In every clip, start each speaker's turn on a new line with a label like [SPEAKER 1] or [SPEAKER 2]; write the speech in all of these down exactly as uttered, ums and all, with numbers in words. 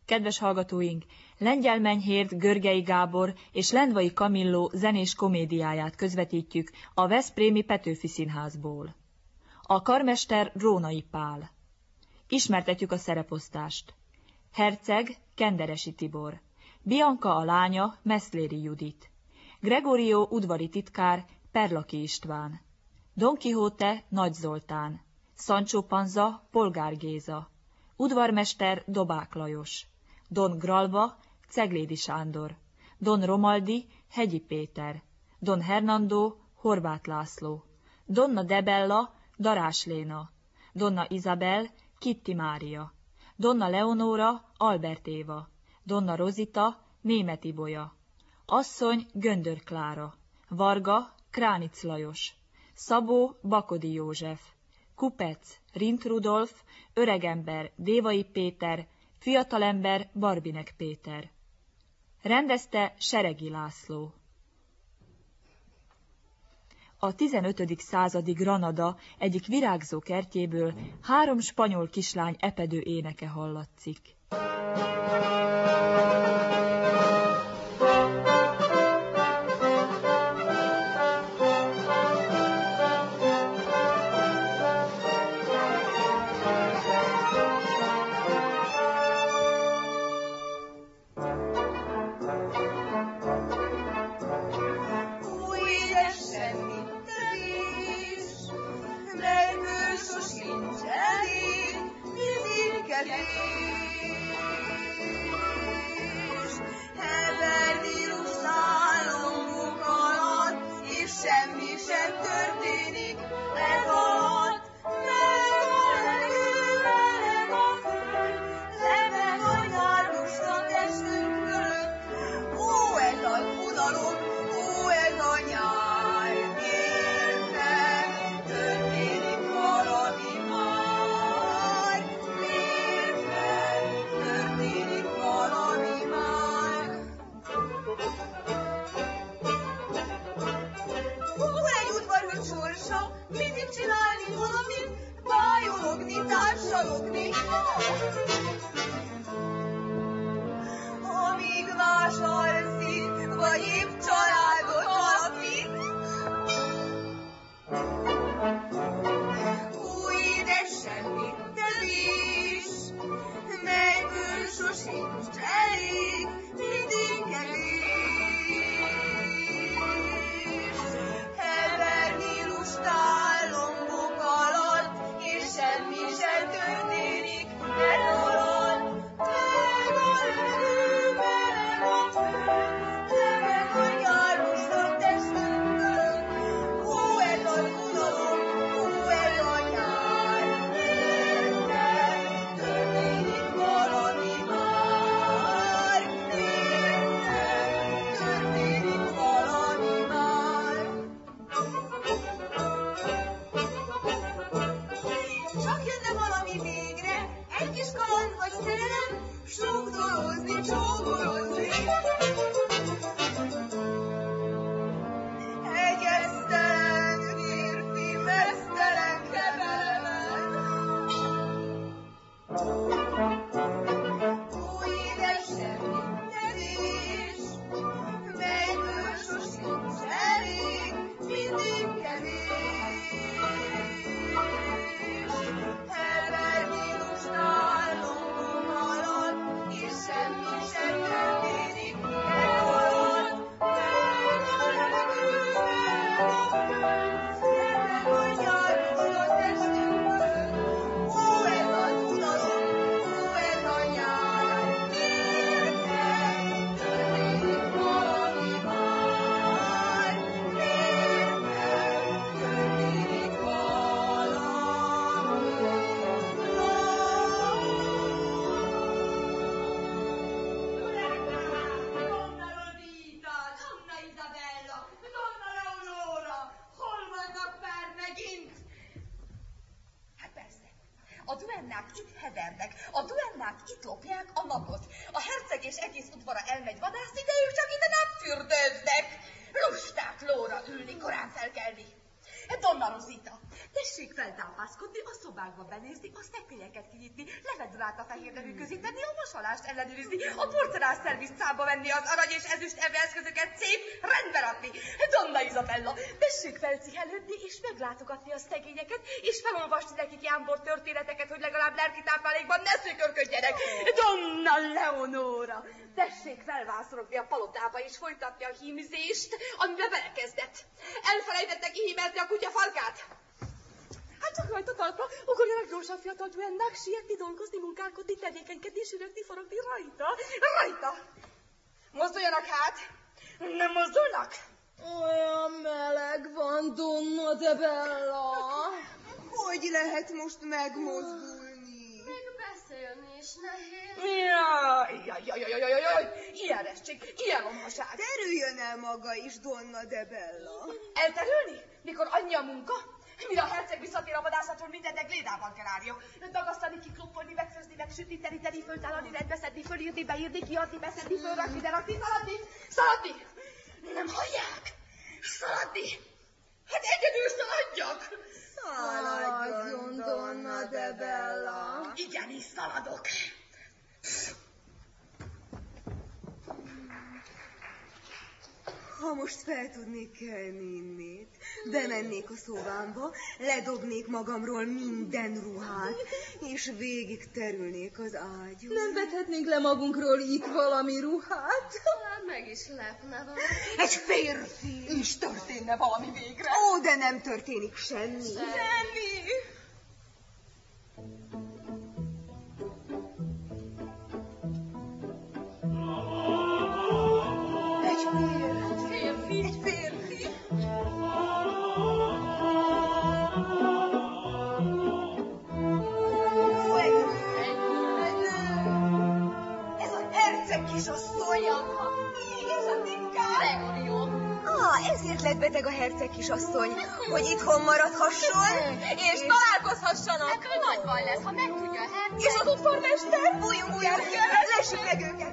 [SPEAKER 1] Kedves hallgatóink, Lengyel Menyhért, Görgei Gábor és Lendvai Kamilló zenés komédiáját közvetítjük a veszprémi Petőfi Színházból. A karmester Rónai Pál. Ismertetjük a szereposztást. Herceg Kenderesi Tibor. Bianka a lánya Meszléri Judit. Gregorio udvari titkár Perlaki István. Don Quixote Nagy Zoltán. Sancho Panza Polgár Géza. Udvarmester Dobák Lajos. Don Gralva Ceglédi Sándor. Don Romaldi Hegyi Péter. Don Hernando Horváth László. Donna Debella Darás Léna. Donna Izabel Kitti Mária. Donna Leonóra Albert Éva. Donna Rozita Németh Ibolya. Asszony Göndör Klára. Varga Kránic Lajos. Szabó Bakodi József. Kupec Rindt Rudolf. Öregember Dévai Péter. Fiatalember Barbinek Péter. Rendezte Seregi László. A tizenötödik századi Granada egyik virágzó kertjéből három spanyol kislány epedő éneke hallatszik.
[SPEAKER 2] Donna Rosita, Tessék feltápászkodni, a szobákba benézni, a szekrényeket kinyitni, levedulát a fehér nevű közé tenni, a vasalást ellenőrizni, a porcelán szervizt számba venni, az arany és ezüst evőeszközöket szép rendbe rakni. Donna Izabella, tessék felcihelődni és meglátogatni a szegényeket, és felolvasni nekik jámbor történeteket, hogy legalább lelki táplálékban ne szökörködjenek. Donna Leonora, tessék felvászorogni a palotába és folytatni a hímzést, amiben belekezdett. Elfelejtette kihímelni a kutya farkát. Hát csak rajta talpra, ugorjanak gyorsan fiatal duendák, sietni, dolgozni, munkálkodni, tevékenykedni, sürögni, forogni rajta, rajta. Mozduljanak hát, nem mozdulnak?
[SPEAKER 3] Olyan meleg van, Donna de Bella.
[SPEAKER 4] Hogy lehet most megmozdulni?
[SPEAKER 3] Még beszélni is nehéz.
[SPEAKER 2] Jaj, jaj, jaj, jaj, jaj, jaj, ilyen restség, ilyen omhaság.
[SPEAKER 4] Terüljön el maga is, Donna de Bella.
[SPEAKER 2] Elterülni? Mikor annyi a munka? Mire a herceg visszatér a vadászatról, mindennek lédában kell álljon. Dagasztani, kikloppolni, megfőzni, megsütni, teríteni, föltállalni, rendbeszedni, fölírni, beírni, kiadni, beszedni, fölrakni, de rakni, szaladni, szaladni. Nem hallják? Szaladni. Hát egyedül szaladjak.
[SPEAKER 4] Szaladjon, Donna de Bella.
[SPEAKER 2] Igenis, szaladok.
[SPEAKER 4] Ha most fel tudnék kelni innét, bemennék a szobámba, ledobnék magamról minden ruhát, és végig terülnék az ágyon.
[SPEAKER 3] Nem vethetnénk le magunkról itt valami ruhát?
[SPEAKER 5] Talán meg is lepne valami.
[SPEAKER 4] Egy férfi!
[SPEAKER 2] És történne valami végre.
[SPEAKER 4] Ó, de nem történik semmi.
[SPEAKER 2] Semmi.
[SPEAKER 4] Egy férfi. Egy férfi. Ó, egy nő. Ez a herceg kisasszony. És a titkár.
[SPEAKER 5] Gregorio.
[SPEAKER 4] Ah, ezért lett beteg a herceg kisasszony, hogy itthon maradhasson,
[SPEAKER 5] És találkozhassanak. Ebből nagy baj lesz, ha megtudja a herceg.
[SPEAKER 4] és az udvarmester, bújjunk, bújjunk, lessük meg őket.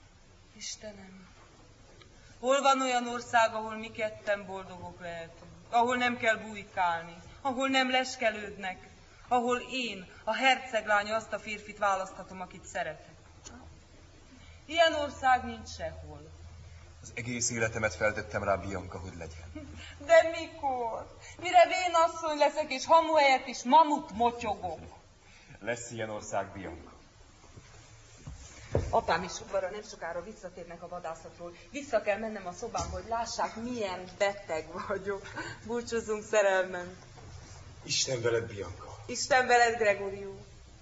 [SPEAKER 6] Istenem, hol van olyan ország, ahol mi ketten boldogok lehetünk? ahol nem kell bujkálni, ahol nem leskelődnek, ahol én, a herceglánya, azt a férfit választhatom, akit szeretek. Ilyen ország nincs sehol.
[SPEAKER 7] Az egész életemet feltettem rá, Bianca, hogy legyen.
[SPEAKER 6] De mikor? Mire vénasszony leszek, és hamu helyett is mamut motyogok?
[SPEAKER 7] Lesz ilyen ország, Bianca.
[SPEAKER 6] Apám és udvara nem sokára visszatérnek a vadászatról. Vissza kell mennem a szobámba, hogy lássák, milyen beteg vagyok. Búcsúzzunk, szerelmem.
[SPEAKER 7] Isten veled, Bianca.
[SPEAKER 6] Isten veled, Gregorio.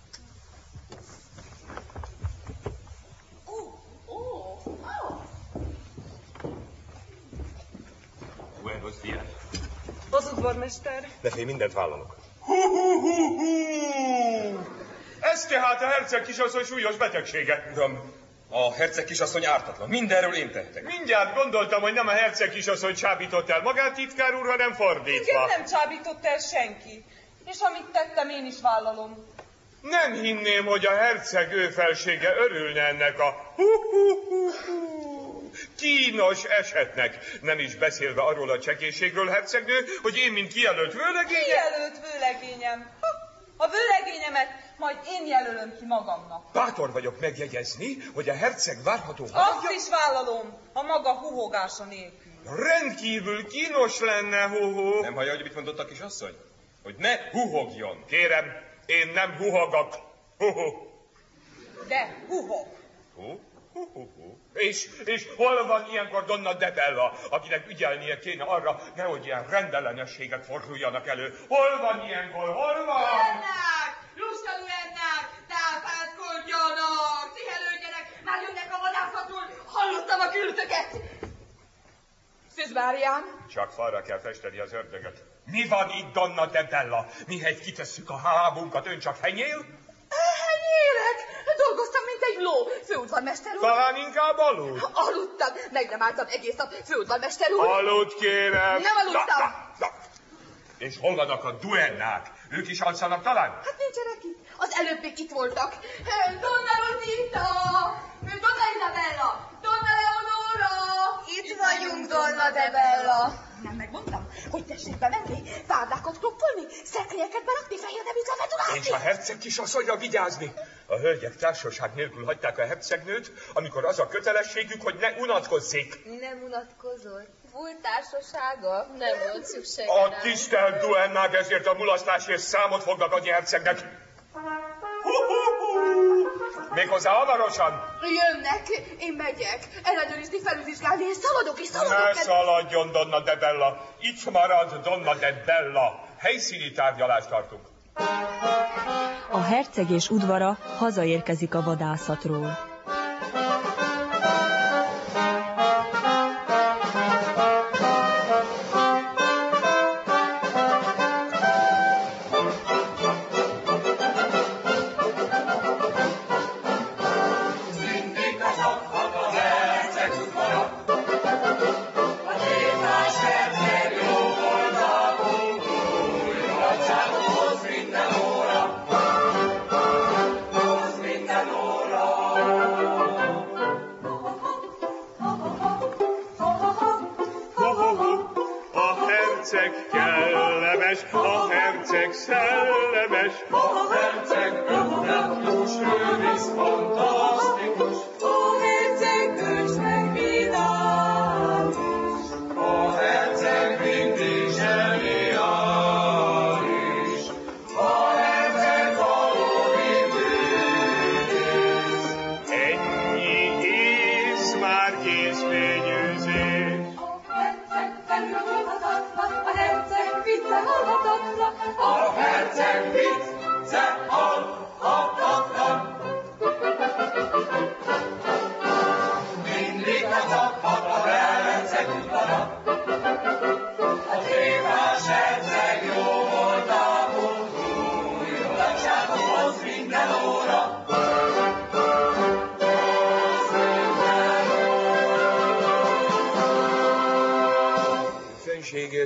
[SPEAKER 7] Buenos días.
[SPEAKER 6] Az udvarmester.
[SPEAKER 7] De én mindent vállalok.
[SPEAKER 8] Hú, hú, hú, hú. Ez tehát a herceg kisasszony súlyos betegsége.
[SPEAKER 7] Uram, a herceg kisasszony ártatlan. Mindenről én tehetek.
[SPEAKER 8] Mindjárt gondoltam, hogy nem a herceg kisasszony csábított el magát, titkár úr, hanem fordítva.
[SPEAKER 6] Igen, nem csábított el senki. És amit tettem, én is vállalom.
[SPEAKER 8] Nem hinném, hogy a herceg ő felsége örülne ennek a hú, hú, hú, hú, kínos esetnek. Nem is beszélve arról a csekészségről, hercegnő, hogy én, mint kijelölt vőlegényem...
[SPEAKER 6] Kijelölt vőlegényem. Ha, a vőlegényemet majd én jelölöm ki magamnak.
[SPEAKER 8] Bátor vagyok megjegyezni, hogy a herceg várható
[SPEAKER 6] Azt
[SPEAKER 8] hangja...
[SPEAKER 6] is vállalom, a maga huhogása nélkül.
[SPEAKER 8] Rendkívül kínos lenne, huhu.
[SPEAKER 7] Nem hallja, hogy mit mondott a kisasszony? Hogy ne huhogjon.
[SPEAKER 8] Kérem, én nem huhogok. Huhu.
[SPEAKER 6] De huhog.
[SPEAKER 8] Hu? Hu, hu, hu. És, és hol van ilyenkor Donna de Bella, akinek ügyelnie kéne arra, nehogy ilyen rendellenességek forduljanak elő. Hol van ilyenkor? Hol van?
[SPEAKER 2] Duennák! Lusta duennák! Tápászkodjanak! Cihelődjenek! Már jönnek a vadászatról! Hallottam a kültöket! Szűzbáriám!
[SPEAKER 8] Csak falra kell festeni az ördögöt. Mi van itt, Donna de Bella? Mihegy kitesszük a hábunkat, ön csak henyél?
[SPEAKER 2] Henyélek! Dolgoztam, mint egy ló, főudvarmester úr.
[SPEAKER 8] Talán inkább aludt.
[SPEAKER 2] Aludtam, meg nem álltam egész nap, főudvarmester úr.
[SPEAKER 8] Aludt, kérem.
[SPEAKER 2] Nem aludtam.
[SPEAKER 8] Na, na, na. És hol vannak a duennák? Ők is alszanak talán?
[SPEAKER 2] Hát nincsenek itt. Az előbb még itt voltak. Donna Rosita! Donna Isabella! Donna Leonora!
[SPEAKER 3] Itt vagyunk, Donna de Bella.
[SPEAKER 2] Nem megmondtam, hogy tessék bemenni, várdákat kloppolni, szekrényeket berakni, fehér neműt levedurálni.
[SPEAKER 8] És a herceg kisasszonyra vigyázni. A hölgyek társaság nélkül hagyták a hercegnőt, amikor az a kötelességük, hogy ne unatkozzék.
[SPEAKER 3] Nem unatkozol. Volt társasága? Nem volt szükség.
[SPEAKER 8] A tisztelt duennák ezért a mulasztásért számot fognak adni hercegnek. Méghozzá hamarosan.
[SPEAKER 2] Jönnek, én megyek. Ellenőrizni, felülvizsgálni, és szaladok, és szaladok.
[SPEAKER 8] Ne szaladjon, Donna de Bella. Itt marad Donna de Bella. Helyszíni tárgyalást tartunk.
[SPEAKER 1] A herceg és udvara hazaérkezik a vadászatról.
[SPEAKER 8] A herceg szellemes, a herceg ötletlós, ő visz fantasztikus,
[SPEAKER 2] A herceg bölcs meg vidális,
[SPEAKER 8] a herceg mindig zseniális, a herceg valódi bűnös. Ennyi ész már kész fényűzés.
[SPEAKER 2] A herceg felülhalhatatlan, a herceg vicce halhatatlan,
[SPEAKER 8] A herceg vicc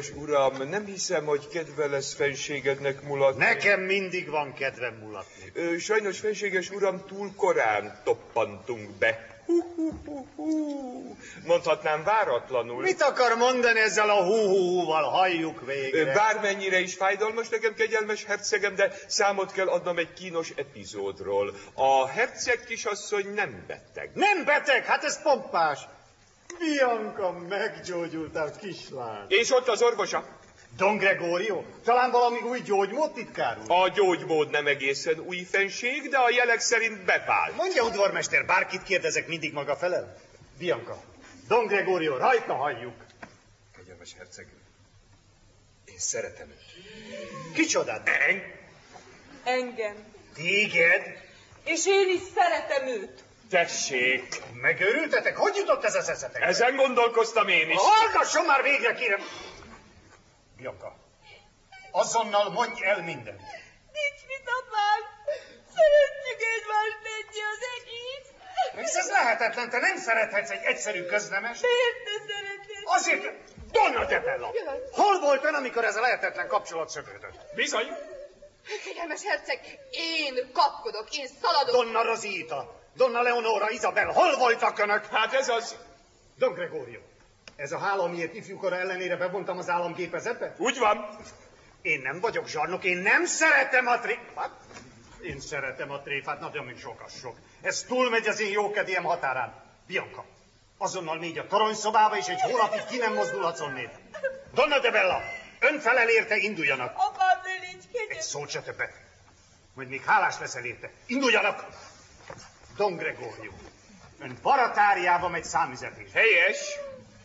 [SPEAKER 8] Fenséges uram, nem hiszem, hogy kedve lesz fenségednek mulatni.
[SPEAKER 9] Nekem mindig van kedvem mulatni.
[SPEAKER 8] Ö, sajnos, fenséges uram, túl korán toppantunk be. Hú, hú, hú, hú. Mondhatnám váratlanul.
[SPEAKER 9] Mit akar mondani ezzel a hú-hú-húval? Halljuk végre.
[SPEAKER 8] Bármennyire is fájdalmas nekem, kegyelmes hercegem, de számot kell adnom egy kínos epizódról. A herceg kisasszony nem beteg.
[SPEAKER 9] Nem beteg? Hát ez pompás. Bianca meggyógyult a kislány.
[SPEAKER 8] És ott az orvosa?
[SPEAKER 9] Don Gregorio? Talán valami új gyógymód, titkár úr?
[SPEAKER 8] A gyógymód nem egészen új fenség, de a jelek szerint bevált.
[SPEAKER 9] Mondja, udvarmester, bárkit kérdezek, mindig maga felel? Bianca, Don Gregorio, rajta halljuk.
[SPEAKER 7] Kegyelmes herceg, én szeretem őt.
[SPEAKER 9] Kicsodát?
[SPEAKER 6] En... Engem.
[SPEAKER 9] Téged?
[SPEAKER 6] És én is szeretem őt.
[SPEAKER 8] Tessék!
[SPEAKER 9] Megőrültetek? Hogy jutott ez az eszetekbe?
[SPEAKER 8] Ezen gondolkoztam én is.
[SPEAKER 9] Hallgasson már végre, kérem! Bianca, azonnal mondj el mindent.
[SPEAKER 3] Nincs mit, apám. Szeretjük egymást, Betty, az egész.
[SPEAKER 9] És ez lehetetlen, te nem szerethetsz egy egyszerű köznemes.
[SPEAKER 3] Miért ne szeretnél?
[SPEAKER 9] Azért, Donna de Bella, hol volt ön, amikor ez a lehetetlen kapcsolat szökődött?
[SPEAKER 8] Bizony.
[SPEAKER 5] Kegyelmes herceg, én kapkodok, én szaladok.
[SPEAKER 9] Donna Rosita, Donna Leonora, Isabel, hol voltak önök?
[SPEAKER 8] Hát ez az...
[SPEAKER 9] Don Gregorio, ez a hála, amiért ifjúkora ellenére bevontam az államgépezetbe?
[SPEAKER 8] Úgy van.
[SPEAKER 9] Én nem vagyok zsarnok, én nem szeretem a tréfát. Én szeretem a tréfát, na de még sokas sok. Ez túlmegy az én jókedélyem határán. Bianca, azonnal négy a toronyszobába, és egy hónapig ki nem mozdulhatsz onnét. Donna de Bella, ön felel érte, induljanak.
[SPEAKER 3] Apám, ne légy kegyes.
[SPEAKER 9] Egy szót se többet. Majd még hálás leszel érte. Induljanak! Don Gregorio, ön baratáriába megy számüzetés.
[SPEAKER 8] Helyes.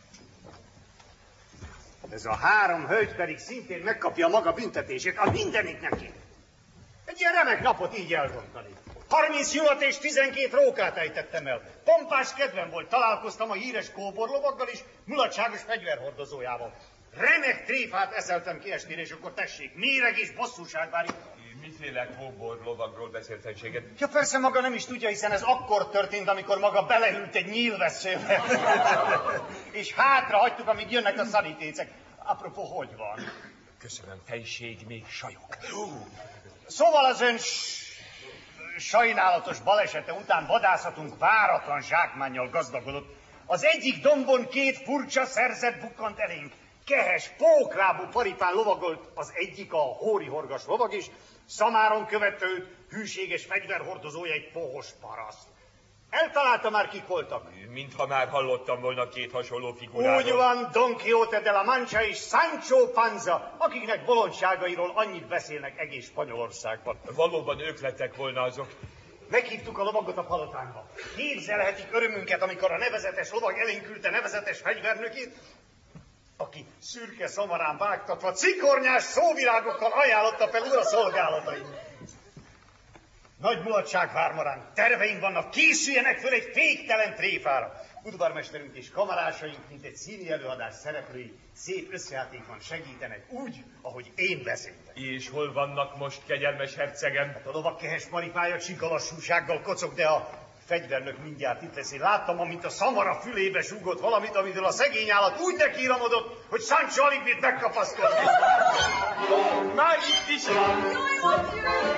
[SPEAKER 9] Ez a három hölgy pedig szintén megkapja maga büntetését, a mindenit neki. Egy ilyen remek napot így elrontani. harminc juhat és tizenkét rókát ejtettem el. Pompás kedvem volt, találkoztam a híres kóborlovaggal és mulatságos fegyverhordozójával. Remek tréfát eszeltem ki estére, és akkor tessék, méreg és bosszúság vár itt.
[SPEAKER 8] Miféle kóborlovagról beszélt fenséget?
[SPEAKER 9] Ja, persze maga nem is tudja, hiszen ez akkor történt, amikor maga belehűlt egy nyílvesszőbe. És hátra hagytuk, amíg jönnek a szanitécek. Apropó, hogy van?
[SPEAKER 8] Köszönöm, fenség, még sajok.
[SPEAKER 9] Szóval az ön sajnálatos balesete után vadászatunk váratlan zsákmánnyal gazdagodott. Az egyik dombon két furcsa szerzet bukkant elénk. Kehes, póklábú paripán lovagolt az egyik, a hórihorgas lovag is, szamáron követte őt hűséges fegyverhordozója, egy pohos paraszt. Eltalálta már, kik voltak?
[SPEAKER 8] Mintha már hallottam volna két hasonló figuráról.
[SPEAKER 9] Úgy van, Don Quixote de la Mancha és Sancho Panza, akiknek bolondságairól annyit beszélnek egész Spanyolországban.
[SPEAKER 8] Valóban ők lettek volna azok.
[SPEAKER 9] Meghívtuk a lovagot a palotánkba. Képzelhetik örömünket, amikor a nevezetes lovag elénk küldte nevezetes fegyvernökét, aki szürke szamarán vágtatva cikornyás szóvirágokkal ajánlotta fel ura szolgálatait. Nagy mulatság vár ma ránk, terveink vannak, készüljenek föl egy féktelen tréfára. Udvarmesterünk és kamarásaink, mint egy színi előadás szereplői, szép összejátékban segítenek úgy, ahogy én beszéltem.
[SPEAKER 8] És hol vannak most, kegyelmes hercegem?
[SPEAKER 9] Hát a lovak kehes paripája csikalassúsággal kocog, de a fegyvernök mindjárt itt lesz. Én láttam, amint a szamara fülébe súgott valamit, amitől a szegény állat úgy nekiramodott, hogy Sancho alig bírt megkapaszkodni.
[SPEAKER 8] Már itt is van!
[SPEAKER 3] Jaj, most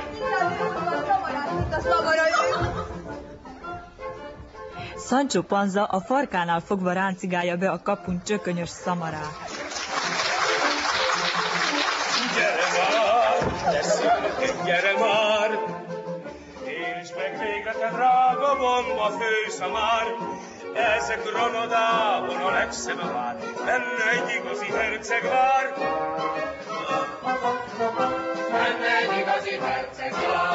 [SPEAKER 3] jön!
[SPEAKER 1] Sancho Panza a farkánál fogva ráncigálja be a kapun csökönyös szamarát.
[SPEAKER 8] Gyere már, de szülők, gyere már! És meg végre, te drága bomba főszamár! Ez a Granadában a legszebb vár, benne egy igazi herceg vár. Benne egy igazi herceg vár.